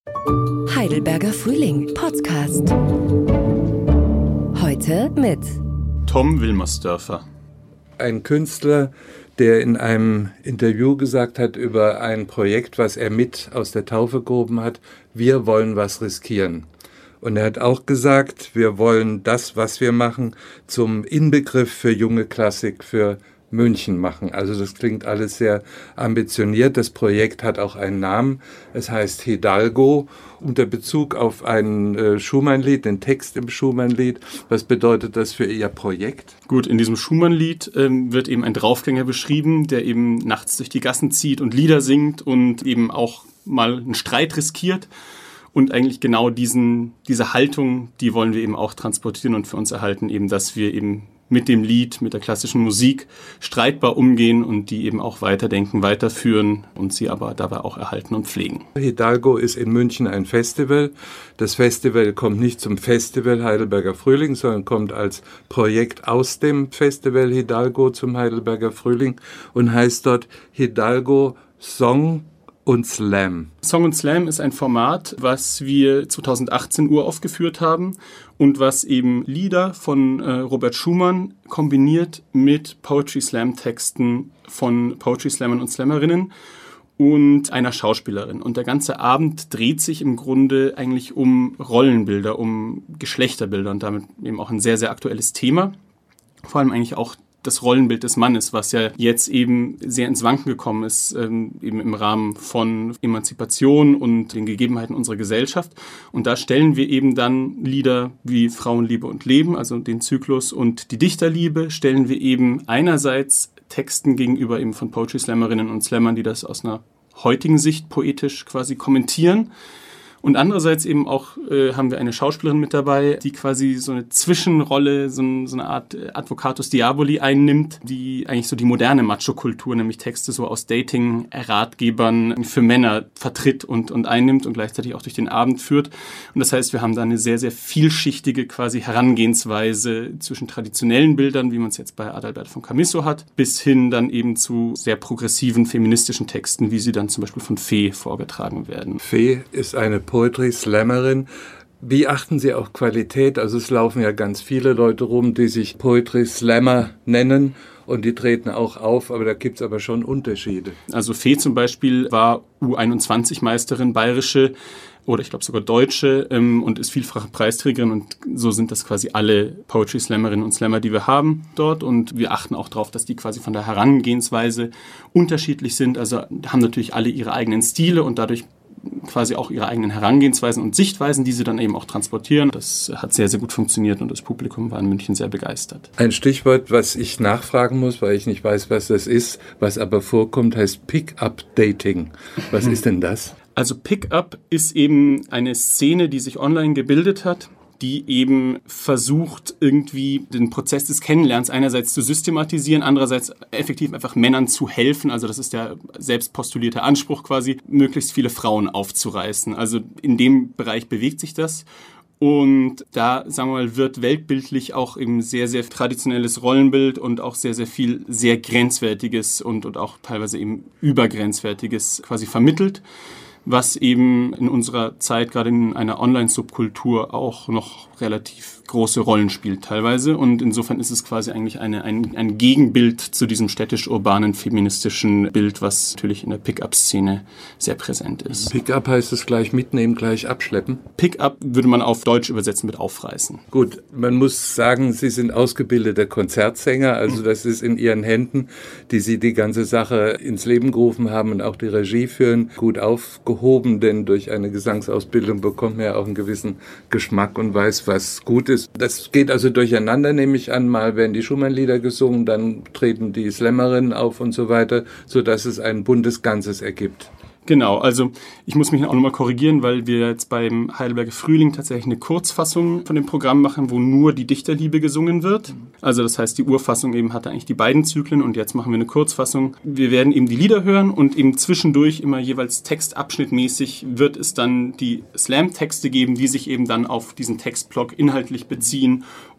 Heidelberger Frühling Podcast. Heute mit Tom Wilmersdörfer. Ein Künstler, der in einem Interview gesagt hat über ein Projekt, was er mit aus der Taufe gehoben hat: Wir wollen was riskieren. Und er hat auch gesagt, wir wollen das, was wir machen, zum Inbegriff für junge Klassik, für München machen. Also das klingt alles sehr ambitioniert. Das Projekt hat auch einen Namen. Es heißt Hidalgo, unter Bezug auf ein Schumann-Lied, den Text im Schumann-Lied. Was bedeutet das für Ihr Projekt? Gut, in diesem Schumann-Lied wird eben ein Draufgänger beschrieben, der eben nachts durch die Gassen zieht und Lieder singt und eben auch mal einen Streit riskiert. Und eigentlich genau diese Haltung, die wollen wir eben auch transportieren und für uns erhalten, eben, dass wir eben mit dem Lied, mit der klassischen Musik streitbar umgehen und die eben auch weiterdenken, weiterführen und sie aber dabei auch erhalten und pflegen. Hidalgo ist in München ein Festival. Das Festival kommt nicht zum Festival Heidelberger Frühling, sondern kommt als Projekt aus dem Festival Hidalgo zum Heidelberger Frühling und heißt dort Hidalgo Song und Slam. Song und Slam ist ein Format, was wir 2018 uraufgeführt haben und was eben Lieder von Robert Schumann kombiniert mit Poetry Slam Texten von Poetry Slammern und Slammerinnen und einer Schauspielerin. Und der ganze Abend dreht sich im Grunde eigentlich um Rollenbilder, um Geschlechterbilder und damit eben auch ein sehr, sehr aktuelles Thema. Vor allem eigentlich auch das Rollenbild des Mannes, was ja jetzt eben sehr ins Wanken gekommen ist, eben im Rahmen von Emanzipation und den Gegebenheiten unserer Gesellschaft. Und da stellen wir eben dann Lieder wie Frauenliebe und Leben, also den Zyklus, und die Dichterliebe, stellen wir eben einerseits Texten gegenüber eben von Poetry Slammerinnen und Slammern, die das aus einer heutigen Sicht poetisch quasi kommentieren. Und andererseits eben auch haben wir eine Schauspielerin mit dabei, die quasi so eine Zwischenrolle, so eine Art Advocatus Diaboli einnimmt, die eigentlich so die moderne Macho-Kultur, nämlich Texte so aus Dating-Ratgebern für Männer vertritt und einnimmt und gleichzeitig auch durch den Abend führt. Und das heißt, wir haben da eine sehr, sehr vielschichtige quasi Herangehensweise zwischen traditionellen Bildern, wie man es jetzt bei Adalbert von Chamisso hat, bis hin dann eben zu sehr progressiven feministischen Texten, wie sie dann zum Beispiel von Fee vorgetragen werden. Fee ist eine Poetry Slammerin. Wie achten Sie auf Qualität? Also es laufen ja ganz viele Leute rum, die sich Poetry Slammer nennen und die treten auch auf, aber da gibt es aber schon Unterschiede. Also Fee zum Beispiel war U21-Meisterin, bayerische oder ich glaube sogar deutsche und ist vielfache Preisträgerin und so sind das quasi alle Poetry Slammerinnen und Slammer, die wir haben dort und wir achten auch darauf, dass die quasi von der Herangehensweise unterschiedlich sind, also haben natürlich alle ihre eigenen Stile und dadurch quasi auch ihre eigenen Herangehensweisen und Sichtweisen, die sie dann eben auch transportieren. Das hat sehr, sehr gut funktioniert und das Publikum war in München sehr begeistert. Ein Stichwort, was ich nachfragen muss, weil ich nicht weiß, was das ist, was aber vorkommt, heißt Pick-up-Dating. Was ist denn das? Also Pick-up ist eben eine Szene, die sich online gebildet hat, die eben versucht, irgendwie den Prozess des Kennenlernens einerseits zu systematisieren, andererseits effektiv einfach Männern zu helfen. Also das ist der selbst postulierte Anspruch quasi, möglichst viele Frauen aufzureißen. Also in dem Bereich bewegt sich das. Und da, sagen wir mal, wird weltbildlich auch eben sehr, sehr traditionelles Rollenbild und auch sehr, sehr viel sehr Grenzwertiges und auch teilweise eben Übergrenzwertiges quasi vermittelt, was eben in unserer Zeit, gerade in einer Online-Subkultur, auch noch relativ große Rollen spielt teilweise. Und insofern ist es quasi eigentlich ein Gegenbild zu diesem städtisch-urbanen feministischen Bild, was natürlich in der Pick-up-Szene sehr präsent ist. Pick-up heißt es gleich mitnehmen, gleich abschleppen? Pick-up würde man auf Deutsch übersetzen mit aufreißen. Gut, man muss sagen, Sie sind ausgebildeter Konzertsänger, also das ist in Ihren Händen, die Sie die ganze Sache ins Leben gerufen haben und auch die Regie führen, gut aufgehoben, denn durch eine Gesangsausbildung bekommt man ja auch einen gewissen Geschmack und weiß, was gut ist. Das geht also durcheinander, nehme ich an. Mal werden die Schumann-Lieder gesungen, dann treten die Slammerinnen auf und so weiter, sodass es ein buntes Ganzes ergibt. Genau, also ich muss mich auch nochmal korrigieren, weil wir jetzt beim Heidelberger Frühling tatsächlich eine Kurzfassung von dem Programm machen, wo nur die Dichterliebe gesungen wird. Also das heißt, die Urfassung eben hatte eigentlich die beiden Zyklen und jetzt machen wir eine Kurzfassung. Wir werden eben die Lieder hören und eben zwischendurch immer jeweils textabschnittmäßig wird es dann die Slam-Texte geben, die sich eben dann auf diesen Textblock inhaltlich beziehen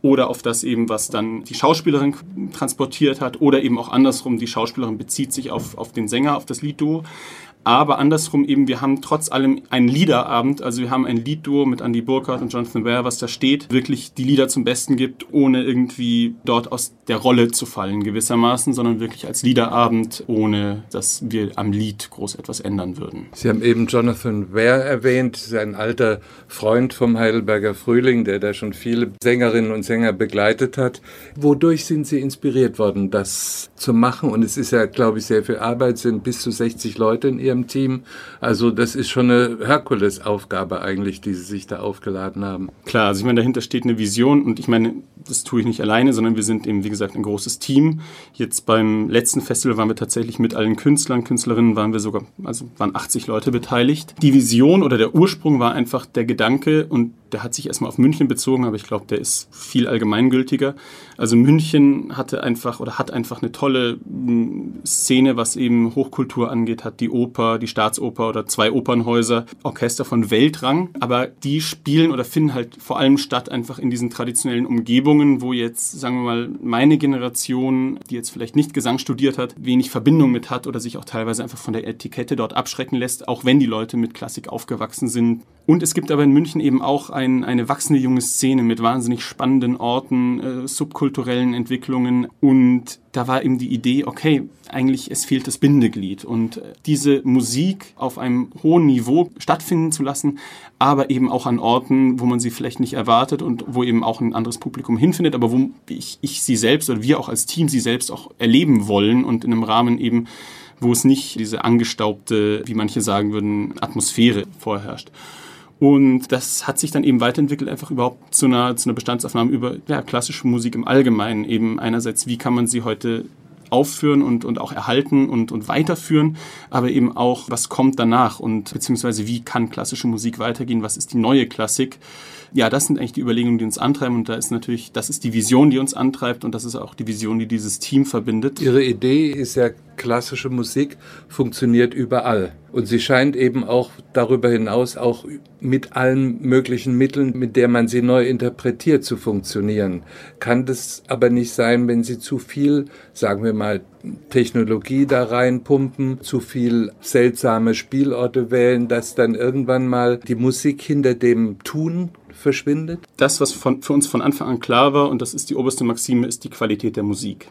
oder auf das eben, was dann die Schauspielerin transportiert hat oder eben auch andersrum, die Schauspielerin bezieht sich auf den Sänger, auf das Liedduo. Aber andersrum eben, wir haben trotz allem einen Liederabend, also wir haben ein Liedduo mit Andy Burkhardt und Jonathan Ware, was da steht, wirklich die Lieder zum Besten gibt, ohne irgendwie dort aus der Rolle zu fallen gewissermaßen, sondern wirklich als Liederabend, ohne dass wir am Lied groß etwas ändern würden. Sie haben eben Jonathan Ware erwähnt, ein alter Freund vom Heidelberger Frühling, der da schon viele Sängerinnen und Sänger begleitet hat. Wodurch sind Sie inspiriert worden, das zu machen? Und es ist ja, glaube ich, sehr viel Arbeit, sind bis zu 60 Leute in Ihrem Team. Also das ist schon eine Herkulesaufgabe eigentlich, die Sie sich da aufgeladen haben. Klar, also ich meine, dahinter steht eine Vision und ich meine, das tue ich nicht alleine, sondern wir sind eben, wie gesagt, ein großes Team. Jetzt beim letzten Festival waren wir tatsächlich mit allen Künstlern, Künstlerinnen waren 80 Leute beteiligt. Die Vision oder der Ursprung war einfach der Gedanke und der hat sich erstmal auf München bezogen, aber ich glaube, der ist viel allgemeingültiger. Also München hat einfach eine tolle Szene, was eben Hochkultur angeht, hat die Oper, die Staatsoper oder 2 Opernhäuser, Orchester von Weltrang, aber die spielen oder finden halt vor allem statt einfach in diesen traditionellen Umgebungen, wo jetzt, sagen wir mal, meine Generation, die jetzt vielleicht nicht Gesang studiert hat, wenig Verbindung mit hat oder sich auch teilweise einfach von der Etikette dort abschrecken lässt, auch wenn die Leute mit Klassik aufgewachsen sind. Und es gibt aber in München eben auch eine wachsende junge Szene mit wahnsinnig spannenden Orten, subkulturellen Entwicklungen und da war eben die Idee, okay, eigentlich es fehlt das Bindeglied und diese Musik auf einem hohen Niveau stattfinden zu lassen, aber eben auch an Orten, wo man sie vielleicht nicht erwartet und wo eben auch ein anderes Publikum hinfindet, aber wo ich sie selbst oder wir auch als Team sie selbst auch erleben wollen und in einem Rahmen eben, wo es nicht diese angestaubte, wie manche sagen würden, Atmosphäre vorherrscht. Und das hat sich dann eben weiterentwickelt, einfach überhaupt zu einer Bestandsaufnahme über klassische Musik im Allgemeinen. Eben einerseits, wie kann man sie heute aufführen und auch erhalten und weiterführen, aber eben auch, was kommt danach und beziehungsweise wie kann klassische Musik weitergehen, was ist die neue Klassik. Ja, das sind eigentlich die Überlegungen, die uns antreiben und das ist die Vision, die uns antreibt und das ist auch die Vision, die dieses Team verbindet. Ihre Idee ist ja, klassische Musik funktioniert überall und sie scheint eben auch darüber hinaus auch mit allen möglichen Mitteln, mit der man sie neu interpretiert, zu funktionieren. Kann das aber nicht sein, wenn Sie zu viel, sagen wir mal, Technologie da reinpumpen, zu viel seltsame Spielorte wählen, dass dann irgendwann mal die Musik hinter dem Tun verschwindet? Das, was für uns von Anfang an klar war, und das ist die oberste Maxime, ist die Qualität der Musik.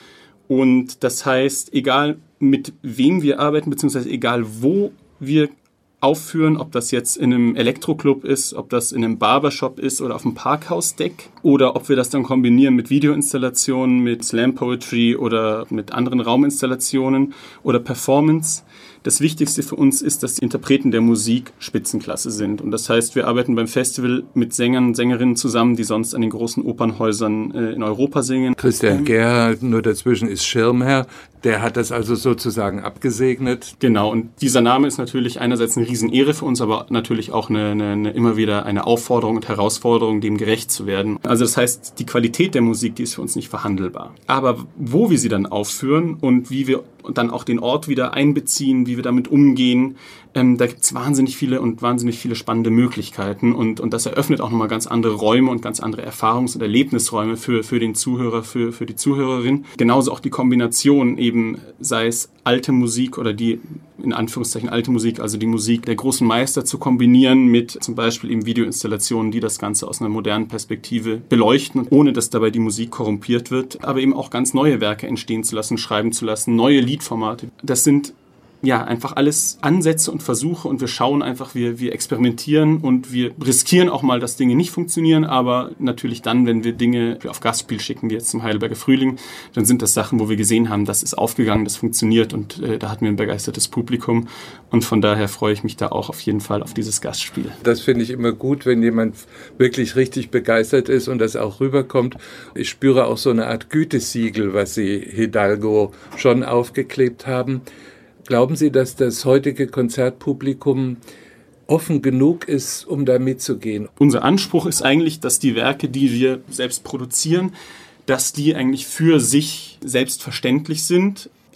Und das heißt, egal mit wem wir arbeiten, beziehungsweise egal wo wir aufführen, ob das jetzt in einem Elektroclub ist, ob das in einem Barbershop ist oder auf dem Parkhausdeck oder ob wir das dann kombinieren mit Videoinstallationen, mit Slam Poetry oder mit anderen Rauminstallationen oder Performance. Das Wichtigste für uns ist, dass die Interpreten der Musik Spitzenklasse sind. Und das heißt, wir arbeiten beim Festival mit Sängern und Sängerinnen zusammen, die sonst an den großen Opernhäusern in Europa singen. Christian Gerhardt, nur dazwischen, ist Schirmherr. Der hat das also sozusagen abgesegnet. Genau, und dieser Name ist natürlich einerseits eine Riesenehre für uns, aber natürlich auch immer wieder eine Aufforderung und Herausforderung, dem gerecht zu werden. Also das heißt, die Qualität der Musik, die ist für uns nicht verhandelbar. Aber wo wir sie dann aufführen und wie wir dann auch den Ort wieder einbeziehen, wie wir damit umgehen, da gibt es wahnsinnig viele spannende Möglichkeiten und das eröffnet auch nochmal ganz andere Räume und ganz andere Erfahrungs- und Erlebnisräume für den Zuhörer, für die Zuhörerin. Genauso auch die Kombination eben, sei es alte Musik oder die in Anführungszeichen alte Musik, also die Musik der großen Meister zu kombinieren mit zum Beispiel eben Videoinstallationen, die das Ganze aus einer modernen Perspektive beleuchten, ohne dass dabei die Musik korrumpiert wird, aber eben auch ganz neue Werke entstehen zu lassen, schreiben zu lassen, neue Liedformate. Das sind einfach alles Ansätze und Versuche und wir schauen einfach, wir experimentieren und wir riskieren auch mal, dass Dinge nicht funktionieren, aber natürlich dann, wenn wir Dinge auf Gastspiel schicken, wie jetzt zum Heidelberger Frühling, dann sind das Sachen, wo wir gesehen haben, das ist aufgegangen, das funktioniert und da hatten wir ein begeistertes Publikum und von daher freue ich mich da auch auf jeden Fall auf dieses Gastspiel. Das finde ich immer gut, wenn jemand wirklich richtig begeistert ist und das auch rüberkommt. Ich spüre auch so eine Art Gütesiegel, was Sie Hidalgo schon aufgeklebt haben. Glauben Sie, dass das heutige Konzertpublikum offen genug ist, um da mitzugehen? Unser Anspruch ist eigentlich, dass die Werke, die wir selbst produzieren, dass die eigentlich für sich selbstverständlich sind,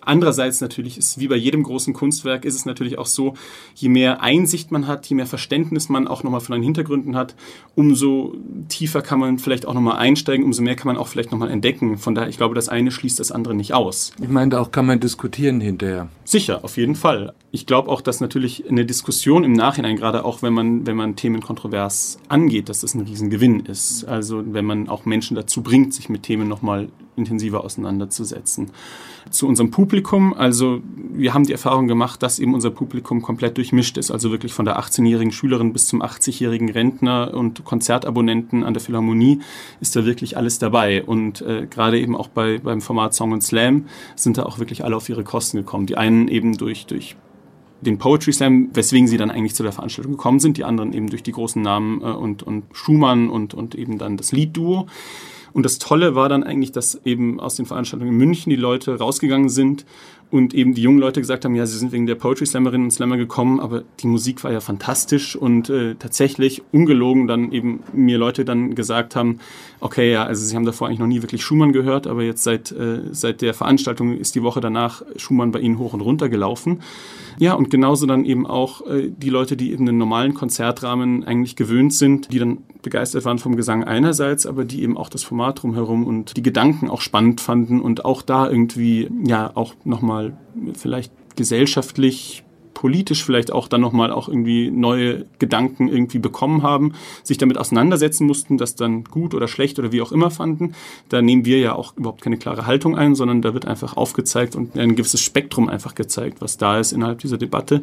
Andererseits natürlich ist, wie bei jedem großen Kunstwerk, ist es natürlich auch so, je mehr Einsicht man hat, je mehr Verständnis man auch nochmal von den Hintergründen hat, umso tiefer kann man vielleicht auch nochmal einsteigen, umso mehr kann man auch vielleicht nochmal entdecken. Von daher, ich glaube, das eine schließt das andere nicht aus. Ich meine, auch kann man diskutieren hinterher. Sicher, auf jeden Fall. Ich glaube auch, dass natürlich eine Diskussion im Nachhinein, gerade auch wenn man Themen kontrovers angeht, dass das ein Riesengewinn ist. Also wenn man auch Menschen dazu bringt, sich mit Themen nochmal intensiver auseinanderzusetzen. Zu unserem Publikum, also wir haben die Erfahrung gemacht, dass eben unser Publikum komplett durchmischt ist, also wirklich von der 18-jährigen Schülerin bis zum 80-jährigen Rentner und Konzertabonnenten an der Philharmonie ist da wirklich alles dabei. Und gerade eben auch beim Format Song und Slam sind da auch wirklich alle auf ihre Kosten gekommen. Die einen eben durch den Poetry Slam, weswegen sie dann eigentlich zu der Veranstaltung gekommen sind, die anderen eben durch die großen Namen und Schumann und eben dann das Liedduo. Und das Tolle war dann eigentlich, dass eben aus den Veranstaltungen in München die Leute rausgegangen sind und eben die jungen Leute gesagt haben, ja, sie sind wegen der Poetry Slammerinnen und Slammer gekommen, aber die Musik war ja fantastisch und tatsächlich ungelogen dann eben mir Leute dann gesagt haben, okay, ja, also sie haben davor eigentlich noch nie wirklich Schumann gehört, aber jetzt seit der Veranstaltung ist die Woche danach Schumann bei ihnen hoch und runter gelaufen. Ja, und genauso dann eben auch die Leute, die eben einen normalen Konzertrahmen eigentlich gewöhnt sind, die dann begeistert waren vom Gesang einerseits, aber die eben auch das Format drumherum und die Gedanken auch spannend fanden und auch da irgendwie, ja, auch nochmal vielleicht gesellschaftlich, politisch vielleicht auch dann nochmal auch irgendwie neue Gedanken irgendwie bekommen haben, sich damit auseinandersetzen mussten, das dann gut oder schlecht oder wie auch immer fanden. Da nehmen wir ja auch überhaupt keine klare Haltung ein, sondern da wird einfach aufgezeigt und ein gewisses Spektrum einfach gezeigt, was da ist innerhalb dieser Debatte.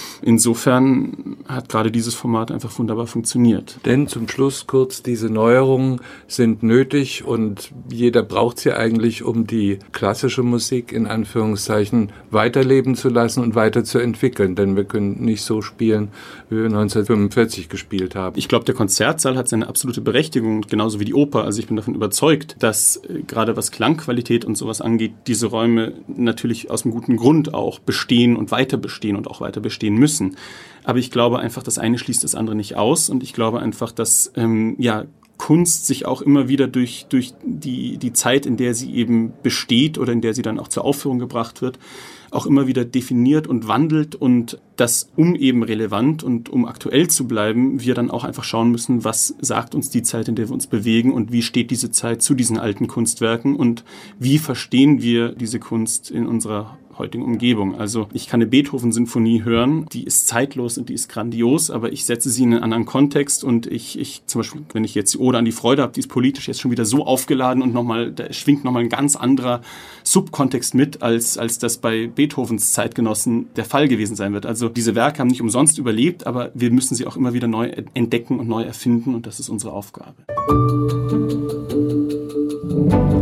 Insofern hat gerade dieses Format einfach wunderbar funktioniert. Denn zum Schluss kurz, diese Neuerungen sind nötig und jeder braucht sie eigentlich, um die klassische Musik in Anführungszeichen weiterleben zu lassen und weiterzuentwickeln. Denn wir können nicht so spielen, wie wir 1945 gespielt haben. Ich glaube, der Konzertsaal hat seine absolute Berechtigung, genauso wie die Oper. Also ich bin davon überzeugt, dass gerade was Klangqualität und sowas angeht, diese Räume natürlich aus einem guten Grund auch bestehen und weiter bestehen und auch weiter bestehen müssen. Aber ich glaube einfach, das eine schließt das andere nicht aus. Und ich glaube einfach, dass Kunst sich auch immer wieder durch die Zeit, in der sie eben besteht oder in der sie dann auch zur Aufführung gebracht wird, auch immer wieder definiert und wandelt und das, um eben relevant und um aktuell zu bleiben, wir dann auch einfach schauen müssen, was sagt uns die Zeit, in der wir uns bewegen und wie steht diese Zeit zu diesen alten Kunstwerken und wie verstehen wir diese Kunst in unserer heutigen Umgebung. Also ich kann eine Beethoven-Sinfonie hören, die ist zeitlos und die ist grandios, aber ich setze sie in einen anderen Kontext und ich zum Beispiel, wenn ich jetzt die Ode an die Freude habe, die ist politisch jetzt schon wieder so aufgeladen und da schwingt nochmal ein ganz anderer Subkontext mit, als das bei Beethovens Zeitgenossen der Fall gewesen sein wird. Also diese Werke haben nicht umsonst überlebt, aber wir müssen sie auch immer wieder neu entdecken und neu erfinden und das ist unsere Aufgabe.